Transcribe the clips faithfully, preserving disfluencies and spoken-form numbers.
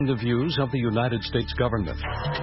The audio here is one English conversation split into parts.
The views of the United States government.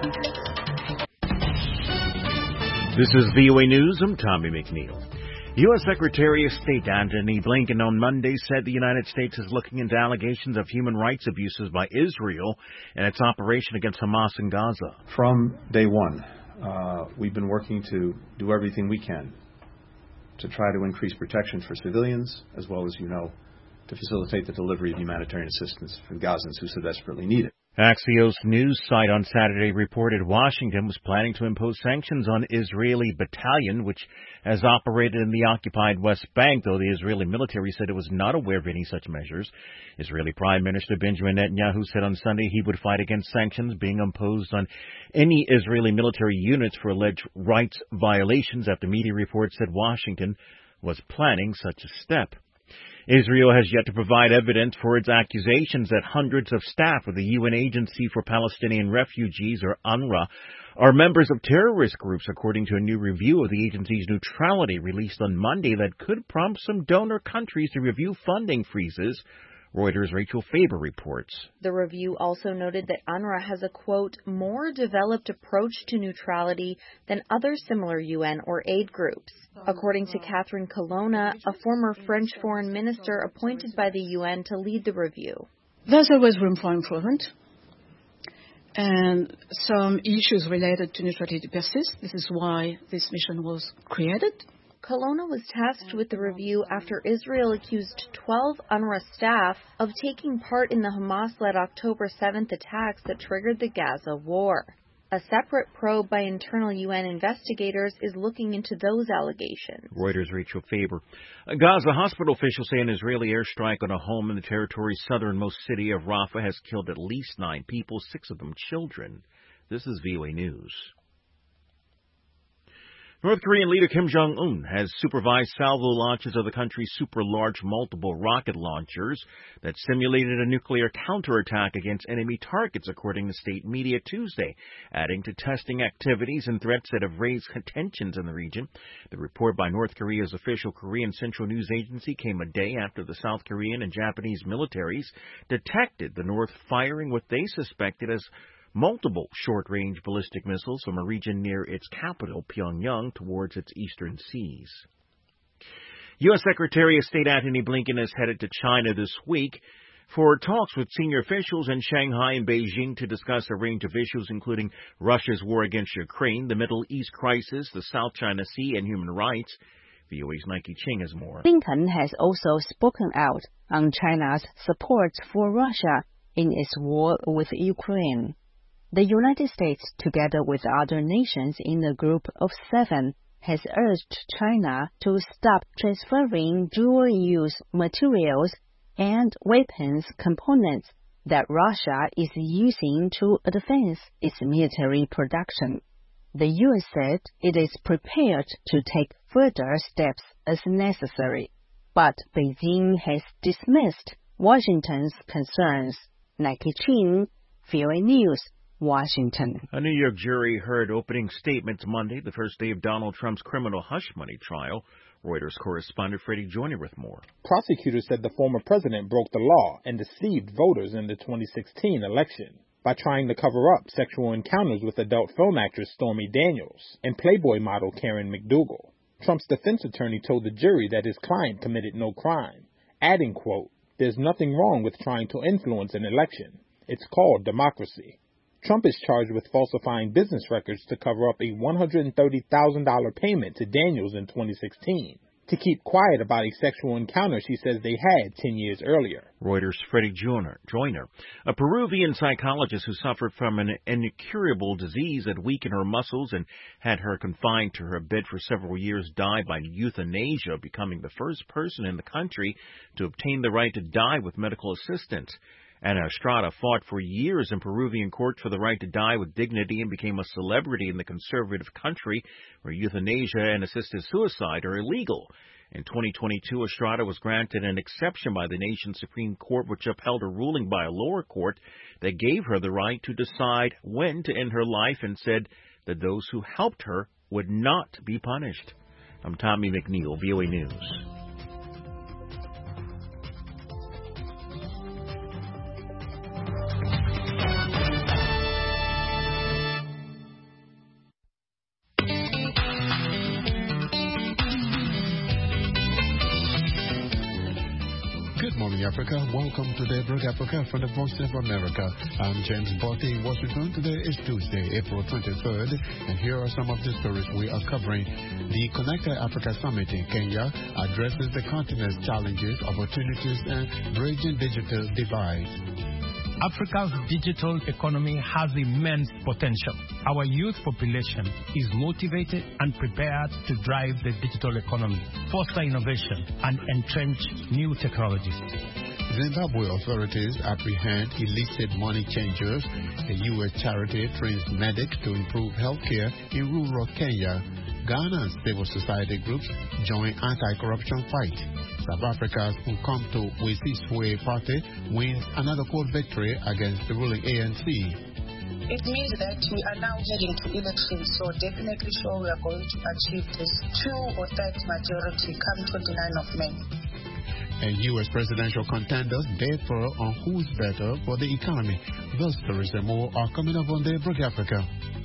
This is V O A News. I'm Tommy McNeil. U S. Secretary of State Antony Blinken on Monday said the United States is looking into allegations of human rights abuses by Israel in its operation against Hamas in Gaza. From day one, uh, we've been working to do everything we can to try to increase protection for civilians, as well as, you know, to facilitate the delivery of humanitarian assistance for the Gazans who so desperately need it. Axios news site on Saturday reported Washington was planning to impose sanctions on Israeli battalion, which has operated in the occupied West Bank, though the Israeli military said it was not aware of any such measures. Israeli Prime Minister Benjamin Netanyahu said on Sunday he would fight against sanctions being imposed on any Israeli military units for alleged rights violations after media reports said Washington was planning such a step. Israel has yet to provide evidence for its accusations that hundreds of staff of the U N Agency for Palestinian Refugees, or UNRWA, are members of terrorist groups, according to a new review of the agency's neutrality released on Monday that could prompt some donor countries to review funding freezes. Reuters' Rachel Faber reports. The review also noted that UNRWA has a, quote, more developed approach to neutrality than other similar U N or aid groups. According to Catherine Colonna, a former French foreign minister appointed by the U N to lead the review. There's always room for improvement, and some issues related to neutrality persist. This is why this mission was created. Colonna was tasked with the review after Israel accused twelve UNRWA staff of taking part in the Hamas-led October seventh attacks that triggered the Gaza war. A separate probe by internal U N investigators is looking into those allegations. Reuters' Rachel Faber. Gaza hospital officials say an Israeli airstrike on a home in the territory's southernmost city of Rafah has killed at least nine people, six of them children. This is V O A News. North Korean leader Kim Jong-un has supervised salvo launches of the country's super-large multiple rocket launchers that simulated a nuclear counterattack against enemy targets, according to state media Tuesday, adding to testing activities and threats that have raised tensions in the region. The report by North Korea's official Korean Central News Agency came a day after the South Korean and Japanese militaries detected the North firing what they suspected as multiple short-range ballistic missiles from a region near its capital, Pyongyang, towards its eastern seas. U S. Secretary of State Antony Blinken is headed to China this week for talks with senior officials in Shanghai and Beijing to discuss a range of issues, including Russia's war against Ukraine, the Middle East crisis, the South China Sea, and human rights. V O A's Nike Ching has more. Blinken has also spoken out on China's support for Russia in its war with Ukraine. The United States, together with other nations in the Group of Seven, has urged China to stop transferring dual-use materials and weapons components that Russia is using to advance its military production. The U S said it is prepared to take further steps as necessary, but Beijing has dismissed Washington's concerns. Nike Ching, V O A News, Washington. A New York jury heard opening statements Monday, the first day of Donald Trump's criminal hush money trial. Reuters correspondent Freddie Joyner with more. Prosecutors said the former president broke the law and deceived voters in the twenty sixteen election by trying to cover up sexual encounters with adult film actress Stormy Daniels and Playboy model Karen McDougal. Trump's defense attorney told the jury that his client committed no crime, adding, quote, "There's nothing wrong with trying to influence an election. It's called democracy." Trump is charged with falsifying business records to cover up a one hundred thirty thousand dollars payment to Daniels in twenty sixteen to keep quiet about a sexual encounter she says they had ten years earlier. Reuters' Freddie Joyner, Joyner, a Peruvian psychologist who suffered from an incurable disease that weakened her muscles and had her confined to her bed for several years, died by euthanasia, becoming the first person in the country to obtain the right to die with medical assistance. Ana Estrada fought for years in Peruvian courts for the right to die with dignity and became a celebrity in the conservative country where euthanasia and assisted suicide are illegal. In twenty twenty-two, Estrada was granted an exception by the nation's Supreme Court, which upheld a ruling by a lower court that gave her the right to decide when to end her life and said that those who helped her would not be punished. I'm Tommy McNeil, V O A News. Africa. Welcome to Daybreak Africa from the Voice of America. I'm James Botti in Washington. Today is Tuesday, April twenty-third, and here are some of the stories we are covering. The Connect Africa Summit in Kenya addresses the continent's challenges, opportunities, and bridging digital divide. Africa's digital economy has immense potential. Our youth population is motivated and prepared to drive the digital economy, foster innovation, and entrench new technologies. Zimbabwe authorities apprehend illicit money changers. A U S charity trains medics to improve healthcare in rural Kenya. Ghana's civil society groups join anti-corruption fight. South Africa's Umkhonto we Sizwe party wins another court victory against the ruling A N C. It means that we are now heading to elections, so definitely sure we are going to achieve this two or third majority come twenty-ninth of May. And U S presidential contenders differ on who's better for the economy. Those stories and more are coming up on Daybreak Africa.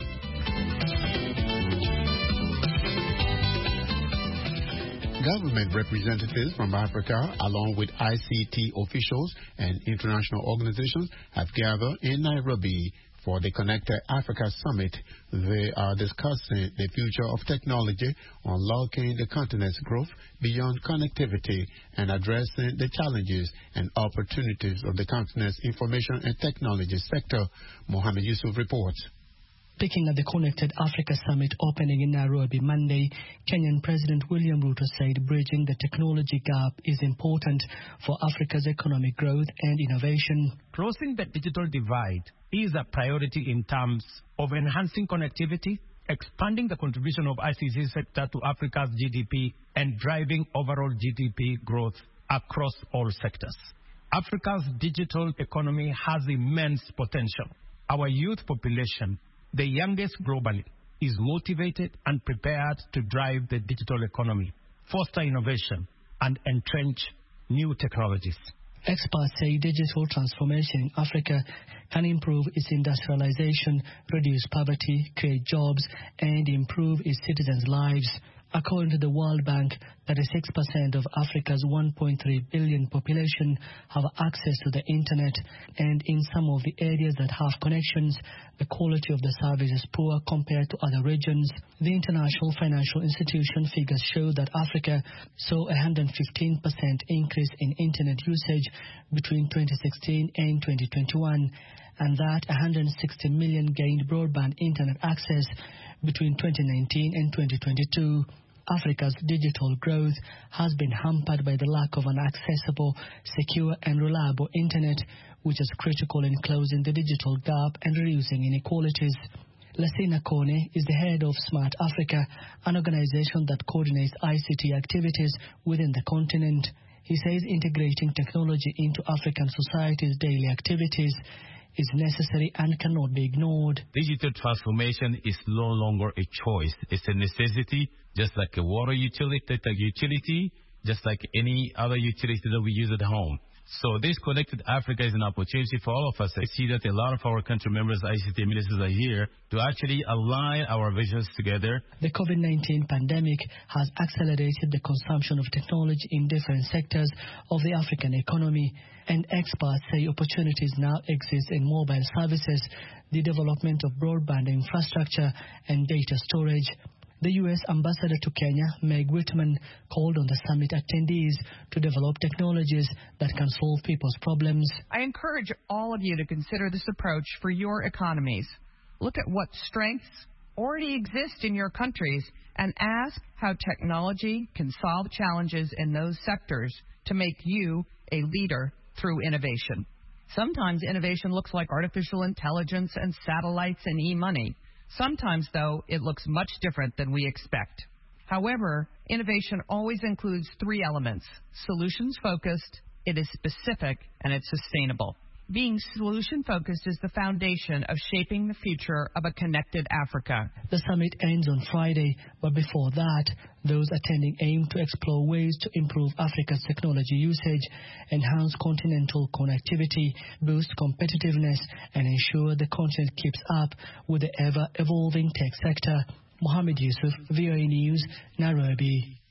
Government representatives from Africa, along with I C T officials and international organizations, have gathered in Nairobi for the Connected Africa Summit. They are discussing the future of technology, unlocking the continent's growth beyond connectivity, and addressing the challenges and opportunities of the continent's information and technology sector. Mohammed Yusuf reports. Speaking at the Connected Africa Summit opening in Nairobi Monday, Kenyan President William Ruto said bridging the technology gap is important for Africa's economic growth and innovation. Closing the digital divide is a priority in terms of enhancing connectivity, expanding the contribution of I C T sector to Africa's G D P, and driving overall G D P growth across all sectors. Africa's digital economy has immense potential. Our youth population, the youngest globally, is motivated and prepared to drive the digital economy, foster innovation, and entrench new technologies. Experts say digital transformation in Africa can improve its industrialization, reduce poverty, create jobs, and improve its citizens' lives. According to the World Bank, thirty-six percent of Africa's one point three billion population have access to the internet, and in some of the areas that have connections, the quality of the service is poor compared to other regions. The International Financial Institution figures show that Africa saw a one hundred fifteen percent increase in internet usage between twenty sixteen and twenty twenty-one, and that one hundred sixty million gained broadband internet access between twenty nineteen and twenty twenty-two. Africa's digital growth has been hampered by the lack of an accessible, secure and reliable internet, which is critical in closing the digital gap and reducing inequalities. Lassina Kone is the head of Smart Africa, an organization that coordinates I C T activities within the continent. He says integrating technology into African society's daily activities is necessary and cannot be ignored. Digital transformation is no longer a choice. It's a necessity, just like a water utility, a utility, just like any other utility that we use at home. So this Connected Africa is an opportunity for all of us. I see that a lot of our country members, I C T ministers, are here to actually align our visions together. The COVID nineteen pandemic has accelerated the consumption of technology in different sectors of the African economy, and experts say opportunities now exist in mobile services, the development of broadband infrastructure, and data storage. The U S ambassador to Kenya, Meg Whitman, called on the summit attendees to develop technologies that can solve people's problems. I encourage all of you to consider this approach for your economies. Look at what strengths already exist in your countries and ask how technology can solve challenges in those sectors to make you a leader through innovation. Sometimes innovation looks like artificial intelligence and satellites and e-money. Sometimes, though, it looks much different than we expect. However, innovation always includes three elements: solutions-focused, it is specific, and it's sustainable. Being solution-focused is the foundation of shaping the future of a connected Africa. The summit ends on Friday, but before that, those attending aim to explore ways to improve Africa's technology usage, enhance continental connectivity, boost competitiveness, and ensure the continent keeps up with the ever-evolving tech sector. Mohammed Yusuf, V O A News, Nairobi.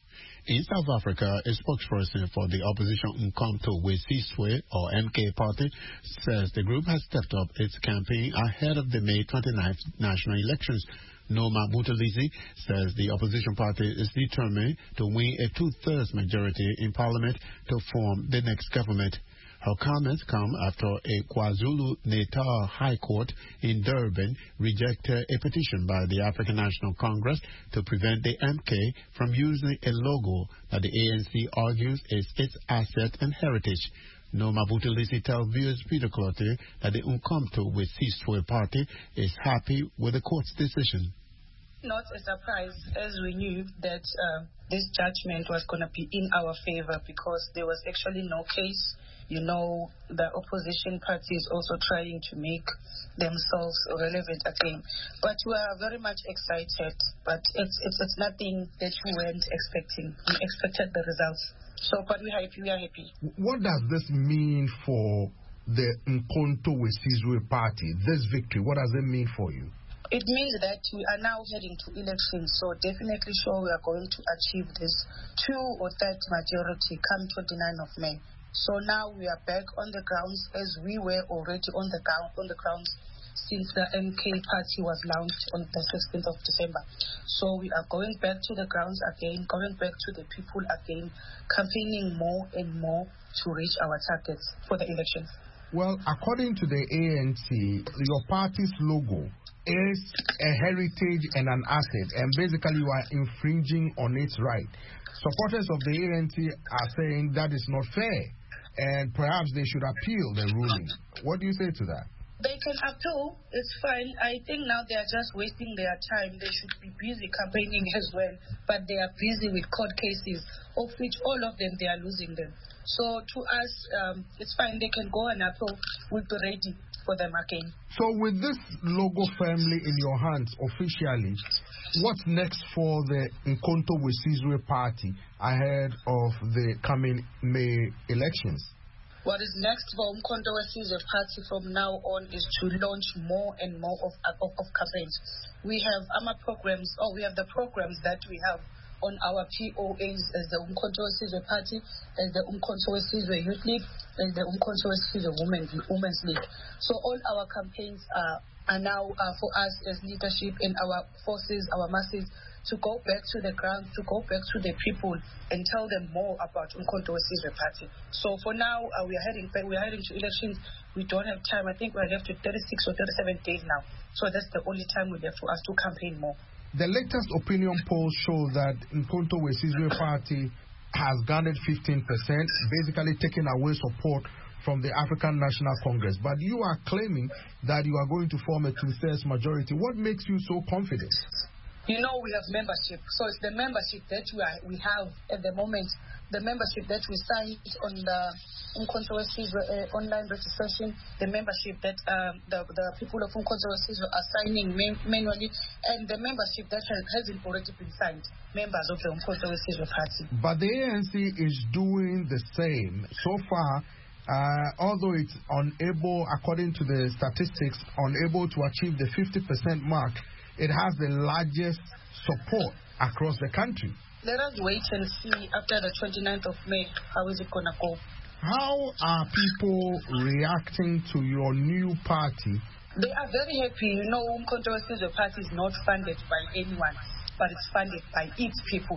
In South Africa, a spokesperson for the opposition Umkhonto weSizwe, or M K party, says the group has stepped up its campaign ahead of the May twenty-ninth national elections. Noma Buthelezi says the opposition party is determined to win a two-thirds majority in parliament to form the next government. Her comments come after a KwaZulu-Natal High Court in Durban rejected a petition by the African National Congress to prevent the M K from using a logo that the A N C argues is its asset and heritage. Noma Buthelezi tells viewers Peter Clottey that the Umkhonto weSizwe party is happy with the court's decision. Not a surprise, as we knew that uh, this judgment was going to be in our favor because there was actually no case. You know, the opposition party is also trying to make themselves relevant again. But we are very much excited, but it's, it's, it's nothing that we weren't expecting. We expected the results. So, but we're happy, we are happy. What does this mean for the Umkhonto weSizwe party, this victory? What does it mean for you? It means that we are now heading to elections, so definitely sure we are going to achieve this two or third majority come twenty-ninth of May. So now we are back on the grounds as we were already on the ground on the grounds since the M K party was launched on the sixteenth of December. So we are going back to the grounds again, going back to the people again, campaigning more and more to reach our targets for the elections. Well, according to the A N C, your party's logo is a heritage and an asset, and basically you are infringing on its right. Supporters of the A N C are saying that is not fair, and perhaps they should appeal the ruling. What do you say to that? They can appeal, it's fine. I think now they are just wasting their time. They should be busy campaigning as well, but they are busy with court cases, of which all of them, they are losing them. So to us, um, it's fine. They can go and appeal. We'll be ready for them again. So with this logo firmly in your hands officially, what's next for the Umkhonto weSizwe party ahead of the coming May elections? What is next for Umkhonto weSizwe party from now on is to launch more and more of, of, of campaigns. We have A M A programs, or we have the programs that we have on our P O As as the Umkhonto weSizwe party, as the Umkhonto weSizwe Youth League, and the Umkhonto weSizwe Women, Women's League. So all our campaigns are, are now uh, for us as leadership and our forces, our masses, to go back to the ground, to go back to the people and tell them more about Umkhonto weSizwe party. So for now, uh, we are heading back, we are heading to elections. We don't have time. I think we are left with thirty-six or thirty-seven days now. So that's the only time we left for us to campaign more. The latest opinion polls show that Umkhonto weSizwe party has garnered fifteen percent, basically taking away support from the African National Congress. But you are claiming that you are going to form a two-thirds majority. What makes you so confident? You know, we have membership. So it's the membership that we, are, we have at the moment, the membership that we signed on the Umkhonto weSizwe uh, online registration, the membership that um, the, the people of Umkhonto weSizwe are signing manually, and the membership that has, hasn't already been signed, members of the Umkhonto weSizwe party. But the A N C is doing the same. So far, uh, although it's unable, according to the statistics, unable to achieve the fifty percent mark, it has the largest support across the country. Let us wait and see after the twenty-ninth of May, how is it going to go? How are people reacting to your new party? They are very happy. You know, Umkhonto weSizwe party is not funded by anyone, but it's funded by its people.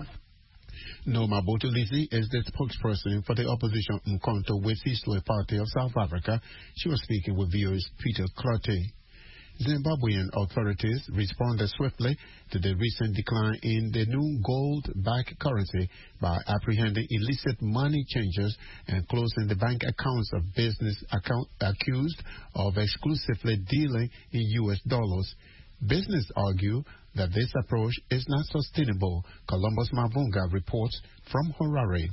Noma Buthelezi is the spokesperson for the opposition Umkhonto weSizwe party of South Africa. She was speaking with viewers Peter Clottey. Zimbabwean authorities responded swiftly to the recent decline in the new gold-backed currency by apprehending illicit money changers and closing the bank accounts of business account accused of exclusively dealing in U S dollars. Business argue that this approach is not sustainable. Columbus Mavunga reports from Harare.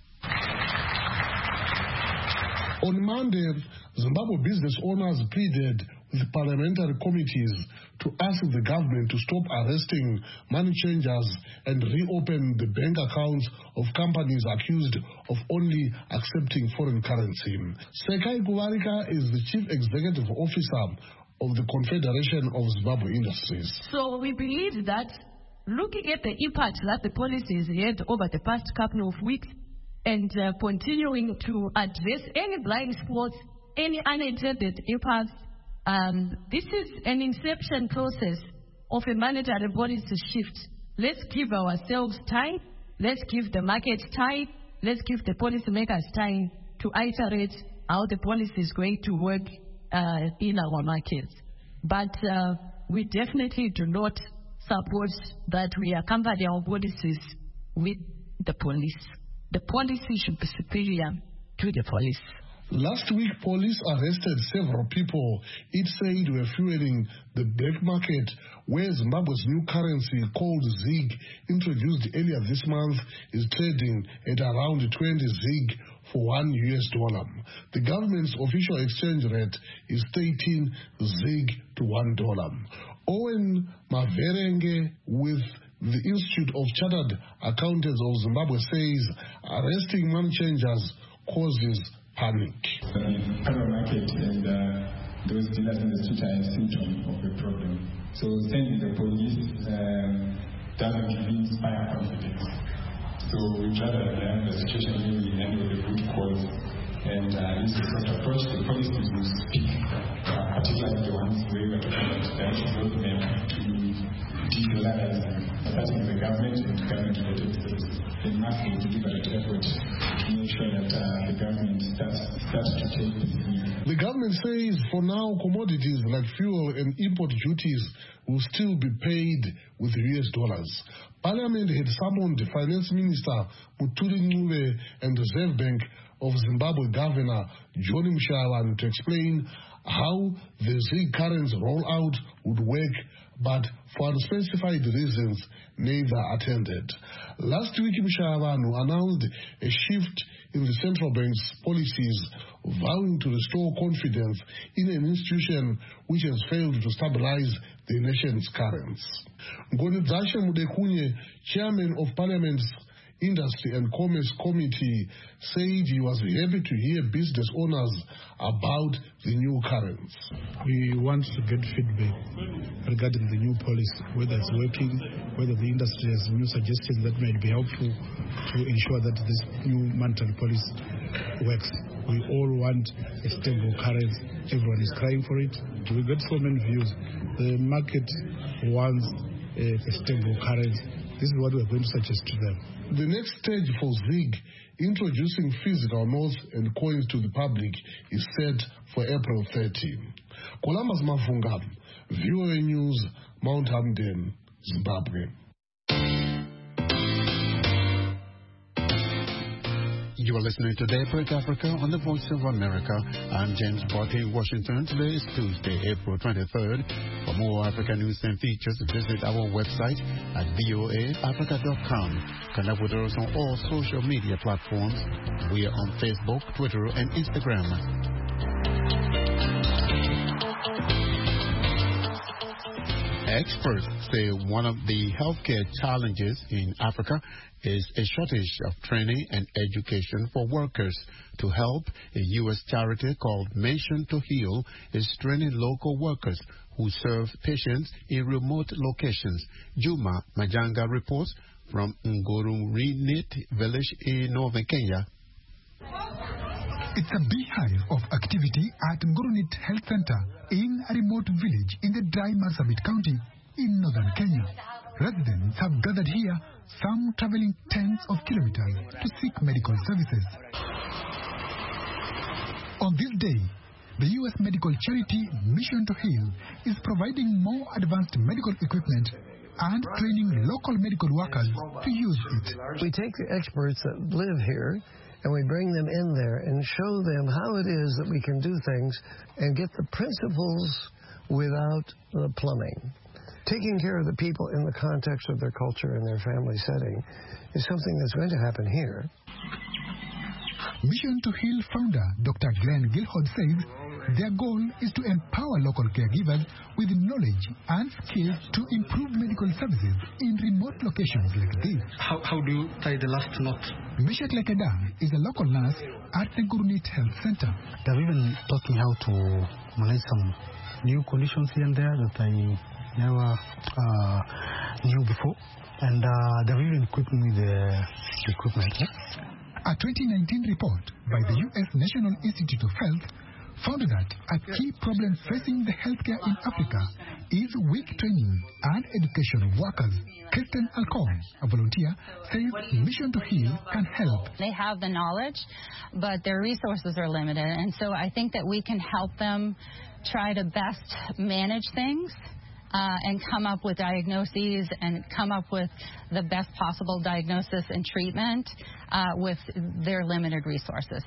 On Monday, Zimbabwe business owners pleaded with parliamentary committees to ask the government to stop arresting money changers and reopen the bank accounts of companies accused of only accepting foreign currency. Sekai Kuvarika is the chief executive officer of the Confederation of Zimbabwe Industries. So we believe that looking at the impact that the policies had over the past couple of weeks and uh, continuing to address any blind spots, any unintended impacts, um, this is an inception process of a mandatory policy shift. Let's give ourselves time. Let's give the market time. Let's give the policymakers time to iterate how the policy is going to work uh, in our markets. But uh, we definitely do not support that we accompany our policies with the police. The policy should be superior to the police. Last week, police arrested several people it said were fueling the black market, where Zimbabwe's new currency called ZiG, introduced earlier this month, is trading at around twenty ZiG for one U S dollar. The government's official exchange rate is thirteen ZiG to one dollar. Owen Maverenge with the Institute of Chartered Accountants of Zimbabwe says arresting money changers causes panic. The paper market and uh, those dealers in the street are a symptom of the problem. So sending the police um, doesn't really inspire confidence. So we'd rather have the situation where we handle the root cause. And uh, this is such approach the police will speak, uh, particularly the ones where we are talking about direct development to decolonize them, starting with the government and government-related services. They must be deliberate effort to make sure that uh, the government starts, starts to take this lead. The government says for now commodities like fuel and import duties will still be paid with U S dollars. Parliament had summoned Finance Minister Muturi Ncube and Reserve Bank of Zimbabwe Governor Johnny Mshawan to explain how the ZiG currency rollout would work, but for unspecified reasons, neither attended. Last week, Mshawan announced a shift in the central bank's policies, vowing to restore confidence in an institution which has failed to stabilize the nation's currency. Ngonidashe Mudekunye, chairman of Parliament's Industry and Commerce Committee, said he was happy to hear business owners about the new currency. We want to get feedback regarding the new policy, whether it's working, whether the industry has new suggestions that might be helpful to ensure that this new monetary policy works. We all want a stable currency. Everyone is crying for it. We get so many views. The market wants a, a stable currency. This is what we're going to suggest to them. The next stage for ZiG, introducing physical notes and coins to the public, is set for April thirteenth. Columbus Mafunga, V O A News, Mount Hamden, Zimbabwe. You are listening to Daybreak Africa on the Voice of America. I'm James Barty in Washington. Today is Tuesday, April twenty-third. For more African news and features, visit our website at V O A Africa dot com. Connect with us on all social media platforms. We are on Facebook, Twitter, and Instagram. Experts say one of the healthcare challenges in Africa is a shortage of training and education for workers. To help, a U S charity called Mission to Heal is training local workers who serve patients in remote locations. Juma Majanga reports from Ngururinit village in northern Kenya. It's a beehive of activity at Ngurunit Health Center in a remote village in the dry Marsabit County in northern Kenya. Residents have gathered here, some traveling tens of kilometers to seek medical services. On this day, the U S medical charity Mission to Heal is providing more advanced medical equipment and training local medical workers to use it. We take the experts that live here and we bring them in there and show them how it is that we can do things and get the principles without the plumbing. Taking care of the people in the context of their culture and their family setting is something that's going to happen here. Mission to Heal founder Doctor Glenn Gilhod says their goal is to empower local caregivers with knowledge and skills to improve medical services in remote locations like this. How, how do you tie the last knot? Meshak Lekeda is a local nurse at the Ngurunit Health Center. They've even taught me how to manage some new conditions here and there that I never uh, knew before, and uh, they've even equipped me with the equipment. A twenty nineteen report by the U S National Institute of Health found that a key problem facing the healthcare in Africa is weak training and education of workers. Kristen Alcon, a volunteer, says Mission to Heal can help. They have the knowledge, but their resources are limited, and so I think that we can help them try to best manage things uh, and come up with diagnoses and come up with the best possible diagnosis and treatment uh, with their limited resources.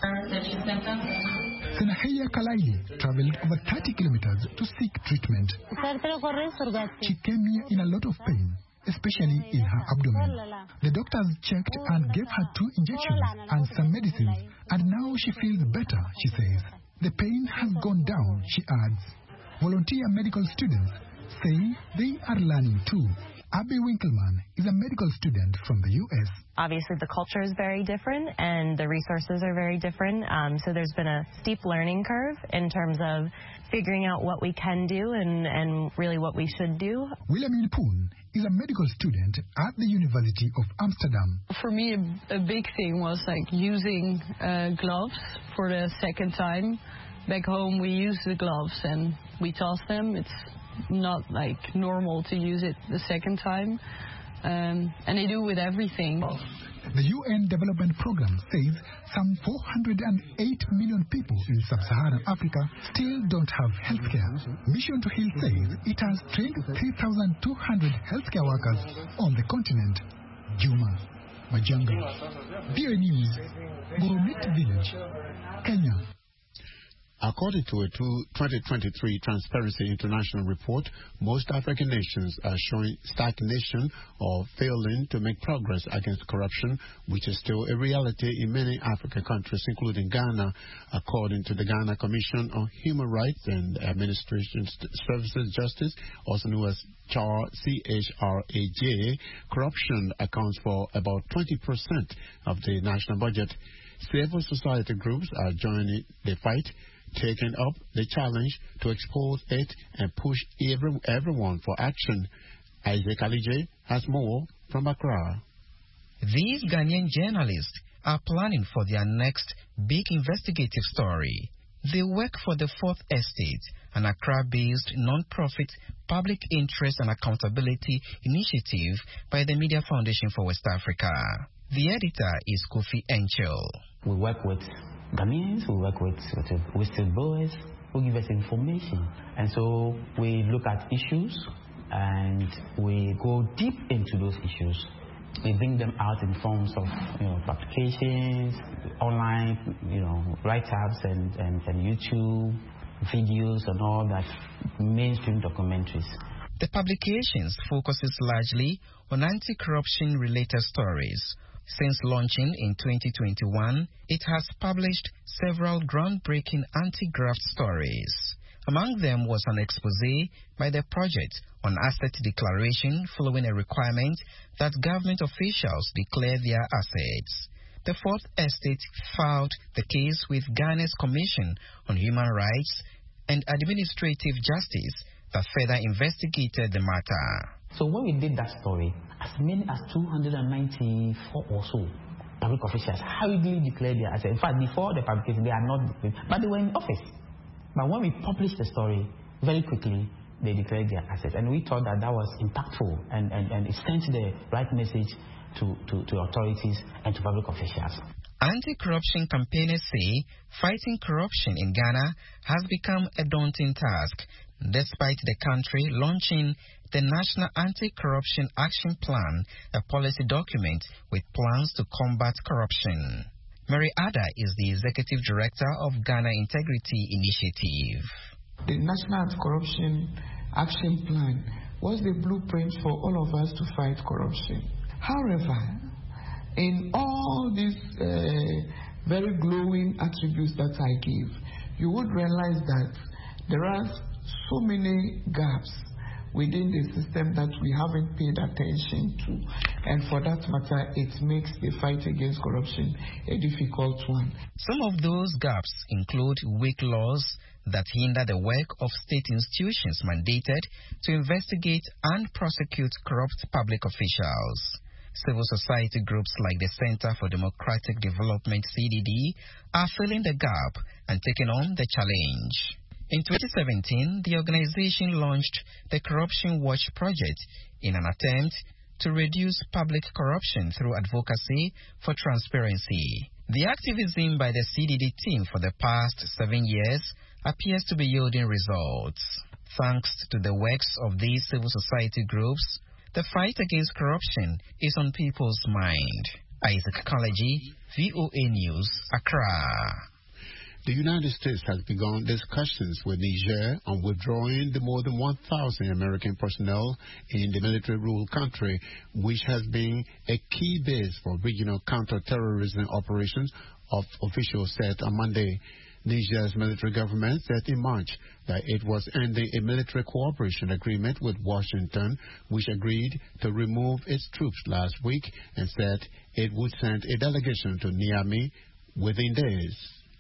Senahaya Kalaili traveled over thirty kilometers to seek treatment. She came here in a lot of pain, especially in her abdomen. The doctors checked and gave her two injections and some medicines, and now she feels better, she says. The pain has gone down, she adds. Volunteer medical students say they are learning too. Abby Winkleman is a medical student from the U S. Obviously, the culture is very different and the resources are very different. Um, so there's been a steep learning curve in terms of figuring out what we can do and, and really what we should do. Wilhelmine Poon is a medical student at the University of Amsterdam. For me, a, a big thing was like using uh, gloves for the second time. Back home, we use the gloves and we toss them. It's not like normal to use it the second time, um, and they do with everything. The U N Development Programme says some four hundred eight million people in sub-Saharan Africa still don't have health care. Mission to Heal says it has trained three thousand two hundred healthcare workers on the continent. Juma Majanga, B O A News, Goromit Village, Kenya. According to a twenty twenty-three Transparency International report, most African nations are showing stagnation or failing to make progress against corruption, which is still a reality in many African countries, including Ghana. According to the Ghana Commission on Human Rights and Administration Services Justice, also known as C H R A J, corruption accounts for about twenty percent of the national budget. Civil society groups are joining the fight, taking up the challenge to expose it and push every, everyone for action. Isaac Alije has more from Accra. These Ghanaian journalists are planning for their next big investigative story. They work for the Fourth Estate, an Accra-based non-profit public interest and accountability initiative by the Media Foundation for West Africa. The editor is Kofi Enchel. We work with Ghanaians, we work with, with whistleblowers who give us information. And so we look at issues and we go deep into those issues. We bring them out in forms of, you know, publications, online, you know, write-ups and, and, and YouTube videos and all that, mainstream documentaries. The publications focuses largely on anti-corruption related stories. Since launching in twenty twenty-one, it has published several groundbreaking anti-graft stories. Among them was an expose by the project on asset declaration following a requirement that government officials declare their assets. The Fourth Estate filed the case with Ghana's Commission on Human Rights and Administrative Justice that further investigated the matter. So when we did that story, as many as two hundred ninety-four or so public officials hurriedly declared their assets. In fact, before the publication, they are not, but they were in office. But when we published the story, very quickly, they declared their assets. And we thought that that was impactful and, and, and it sent the right message to, to, to authorities and to public officials. Anti-corruption campaigners say fighting corruption in Ghana has become a daunting task, despite the country launching the National Anti-Corruption Action Plan, a policy document with plans to combat corruption. Mary Ada is the Executive Director of Ghana Integrity Initiative. The National Anti-Corruption Action Plan was the blueprint for all of us to fight corruption. However, in all these uh, very glowing attributes that I give, you would realize that there are so many gaps within the system that we haven't paid attention to. And for that matter, it makes the fight against corruption a difficult one. Some of those gaps include weak laws that hinder the work of state institutions mandated to investigate and prosecute corrupt public officials. Civil society groups like the Center for Democratic Development, C D D, are filling the gap and taking on the challenge. In twenty seventeen, the organization launched the Corruption Watch Project in an attempt to reduce public corruption through advocacy for transparency. The activism by the C D D team for the past seven years appears to be yielding results. Thanks to the works of these civil society groups, the fight against corruption is on people's mind. Isaac Kalaji, V O A News, Accra. The United States has begun discussions with Niger on withdrawing the more than one thousand American personnel in the military-ruled country, which has been a key base for regional counter-terrorism operations, of officials said on Monday. Niger's military government said in March that it was ending a military cooperation agreement with Washington, which agreed to remove its troops last week and said it would send a delegation to Niamey within days.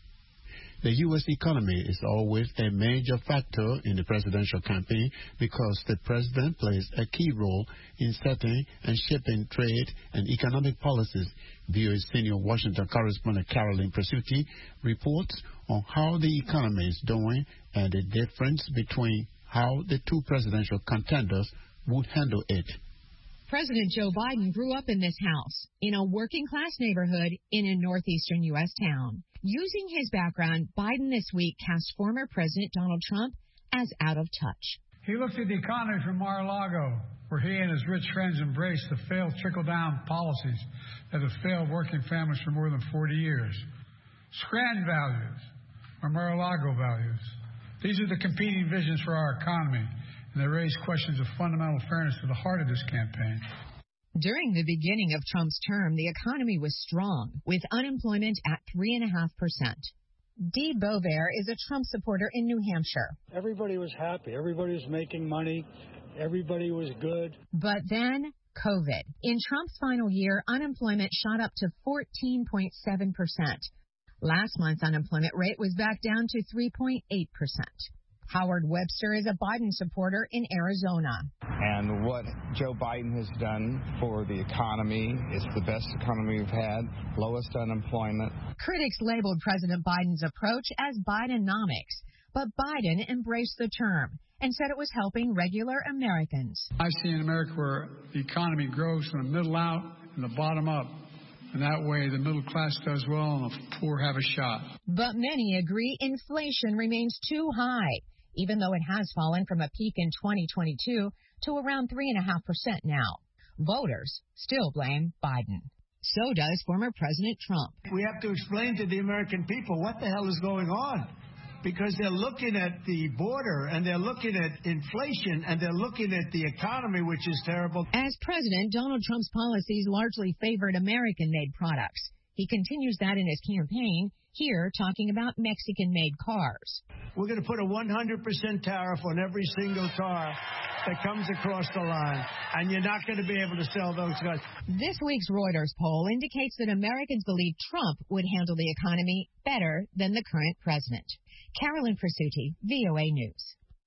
The U S economy is always a major factor in the presidential campaign because the president plays a key role in setting and shaping trade and economic policies. V O A's senior Washington correspondent Carolyn Presutti reports on how the economy is doing and the difference between how the two presidential contenders would handle it. President Joe Biden grew up in this house, in a working-class neighborhood in a northeastern U S town. Using his background, Biden this week cast former President Donald Trump as out of touch. He looked at the economy from Mar-a-Lago, where he and his rich friends embraced the failed trickle-down policies that have failed working families for more than forty years. Scranton values or Mar-a-Lago values. These are the competing visions for our economy, and they raise questions of fundamental fairness to the heart of this campaign. During the beginning of Trump's term, the economy was strong, with unemployment at three point five percent. Dee Beauvair is a Trump supporter in New Hampshire. Everybody was happy. Everybody was making money. Everybody was good. But then, COVID. In Trump's final year, unemployment shot up to fourteen point seven percent. Last month's unemployment rate was back down to three point eight percent. Howard Webster is a Biden supporter in Arizona. And what Joe Biden has done for the economy, it's the best economy we've had, lowest unemployment. Critics labeled President Biden's approach as Bidenomics, but Biden embraced the term and said it was helping regular Americans. I see an America where the economy grows from the middle out and the bottom up. And that way the middle class does well and the poor have a shot. But many agree inflation remains too high, even though it has fallen from a peak in twenty twenty-two to around three point five percent now. Voters still blame Biden. So does former President Trump. We have to explain to the American people what the hell is going on, because they're looking at the border and they're looking at inflation and they're looking at the economy, which is terrible. As president, Donald Trump's policies largely favored American-made products. He continues that in his campaign, here talking about Mexican-made cars. We're going to put a one hundred percent tariff on every single car that comes across the line, and you're not going to be able to sell those cars. This week's Reuters poll indicates that Americans believe Trump would handle the economy better than the current president. Carolyn Presutti, V O A News.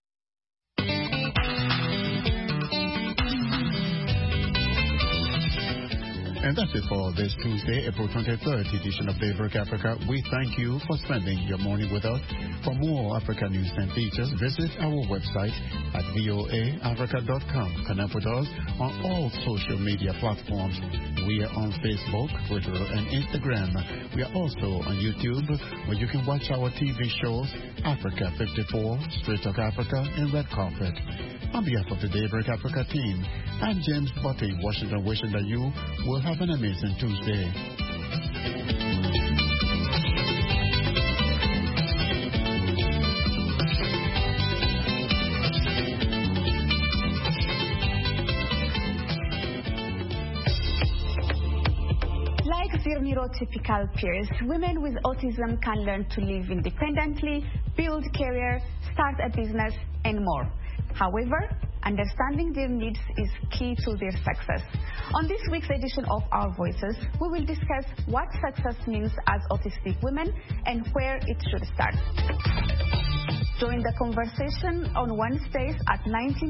And that's it for this Tuesday, April twenty-third edition of Daybreak Africa. We thank you for spending your morning with us. For more Africa news and features, visit our website at V O A Africa dot com. Connect with us on all social media platforms. We are on Facebook, Twitter, and Instagram. We are also on YouTube, where you can watch our T V shows, Africa fifty-four, Straight Talk Africa, and Red Carpet. On behalf of the Daybreak Africa team, I'm James Butty, Washington, wishing that you will have an amazing Tuesday. Like their neurotypical peers, women with autism can learn to live independently, build career, start a business, and more. However, Understanding their needs is key to their success. On this week's edition of Our Voices, we will discuss what success means as autistic women and where it should start. Join the conversation on Wednesdays at nineteen